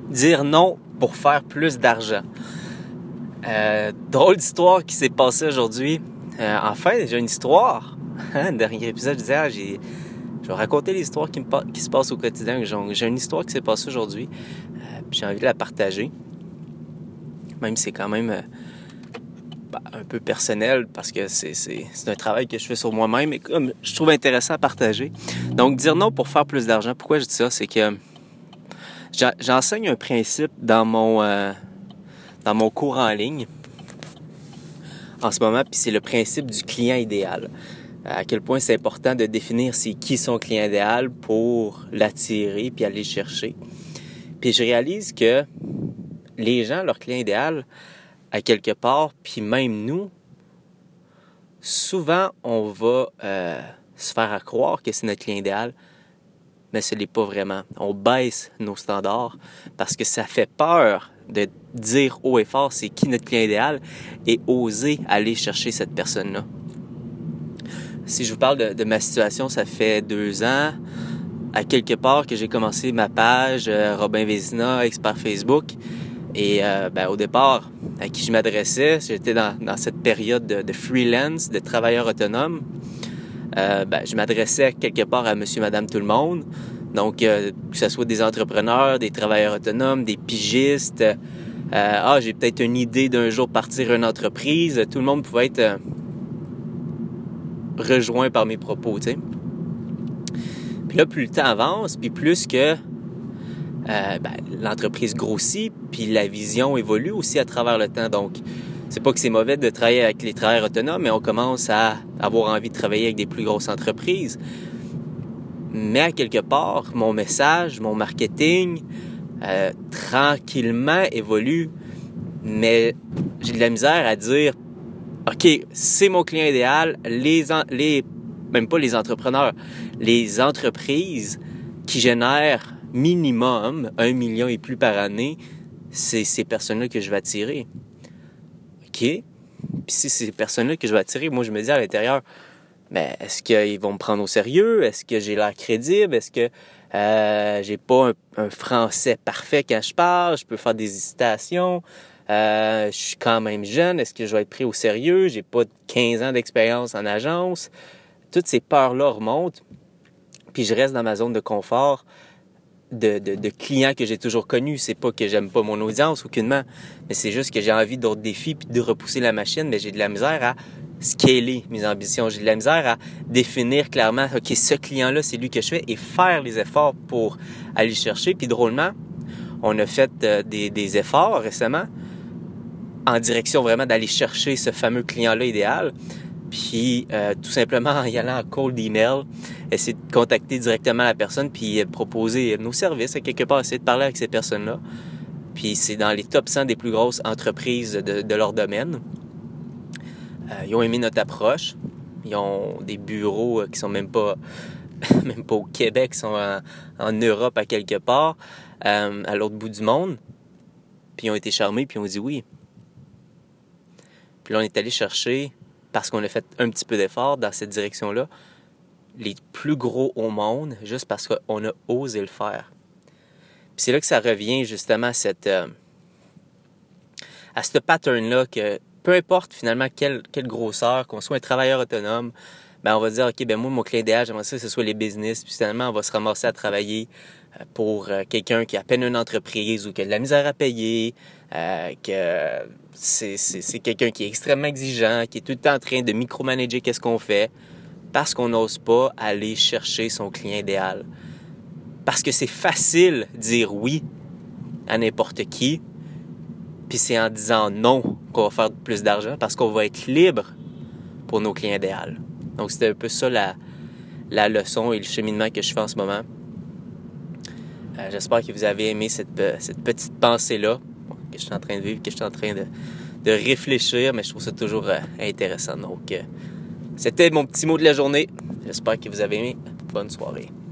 Dire non pour faire plus d'argent. Drôle d'histoire qui s'est passée aujourd'hui. Enfin, j'ai une histoire. Dernier épisode, je disais, je vais raconter l'histoire qui se passe au quotidien. J'ai une histoire qui s'est passée aujourd'hui. Puis j'ai envie de la partager. Même si c'est quand même un peu personnel parce que c'est un travail que je fais sur moi-même et comme je trouve intéressant à partager. Donc, dire non pour faire plus d'argent. Pourquoi je dis ça? C'est que j'enseigne un principe dans mon cours en ligne en ce moment, puis c'est le principe du client idéal. À quel point c'est important de définir c'est qui son client idéal pour l'attirer puis aller le chercher. Puis je réalise que les gens, leur client idéal, à quelque part, puis même nous, souvent on va se faire croire que c'est notre client idéal, mais ce n'est pas vraiment. On baisse nos standards parce que ça fait peur de dire haut et fort c'est qui notre client idéal et oser aller chercher cette personne-là. Si je vous parle de ma situation, ça fait 2 ans, à quelque part, que j'ai commencé ma page Robin Vézina, expert Facebook. Et au départ, à qui je m'adressais, j'étais dans cette période de freelance, de travailleur autonome. Je m'adressais quelque part à monsieur, madame, tout le monde. Donc, que ce soit des entrepreneurs, des travailleurs autonomes, des pigistes. J'ai peut-être une idée d'un jour partir une entreprise. Tout le monde pouvait être rejoint par mes propos, tu sais. Puis là, plus le temps avance, puis plus que l'entreprise grossit, puis la vision évolue aussi à travers le temps. Donc, c'est pas que c'est mauvais de travailler avec les travailleurs autonomes, mais on commence à avoir envie de travailler avec des plus grosses entreprises. Mais à quelque part, mon message, mon marketing, tranquillement évolue, mais j'ai de la misère à dire OK, c'est mon client idéal, même pas les entrepreneurs, les entreprises qui génèrent minimum 1 million et plus par année, c'est ces personnes-là que je vais attirer. OK? Puis si c'est ces personnes-là que je vais attirer, moi je me dis à l'intérieur, est-ce qu'ils vont me prendre au sérieux? Est-ce que j'ai l'air crédible? Est-ce que j'ai pas un français parfait quand je parle? Je peux faire des hésitations? Je suis quand même jeune. Est-ce que je vais être pris au sérieux? J'ai pas 15 ans d'expérience en agence. Toutes ces peurs-là remontent. Puis je reste dans ma zone de confort de clients que j'ai toujours connus. C'est pas que j'aime pas mon audience, aucunement. Mais c'est juste que j'ai envie d'autres défis puis de repousser la machine. Mais j'ai de la misère à scaler mes ambitions. J'ai de la misère à définir clairement, OK, ce client-là, c'est lui que je fais et faire les efforts pour aller le chercher. Puis drôlement, on a fait des efforts récemment en direction vraiment d'aller chercher ce fameux client-là idéal. Puis tout simplement en y allant en cold email, essayer de contacter directement la personne puis proposer nos services, à quelque part, essayer de parler avec ces personnes-là. Puis c'est dans les top 100 des plus grosses entreprises de leur domaine. Ils ont aimé notre approche. Ils ont des bureaux qui sont même pas au Québec, ils sont en Europe à quelque part, à l'autre bout du monde. Puis ils ont été charmés, puis ils ont dit oui. Puis là, on est allé chercher, parce qu'on a fait un petit peu d'effort dans cette direction-là, les plus gros au monde, juste parce qu'on a osé le faire. Puis c'est là que ça revient justement à ce pattern-là que peu importe finalement quelle grosseur, qu'on soit un travailleur autonome, on va dire, OK, moi, mon client idéal, j'aimerais ça que ce soit les business. Puis finalement, on va se ramasser à travailler pour quelqu'un qui a à peine une entreprise ou qui a de la misère à payer, que c'est quelqu'un qui est extrêmement exigeant, qui est tout le temps en train de micromanager qu'est-ce qu'on fait, parce qu'on n'ose pas aller chercher son client idéal. Parce que c'est facile de dire oui à n'importe qui, puis c'est en disant non qu'on va faire plus d'argent, parce qu'on va être libre pour nos clients idéaux. Donc, c'était un peu ça la leçon et le cheminement que je fais en ce moment. J'espère que vous avez aimé cette petite pensée-là que je suis en train de vivre, que je suis en train de réfléchir, mais je trouve ça toujours intéressant. Donc, c'était mon petit mot de la journée. J'espère que vous avez aimé. Bonne soirée.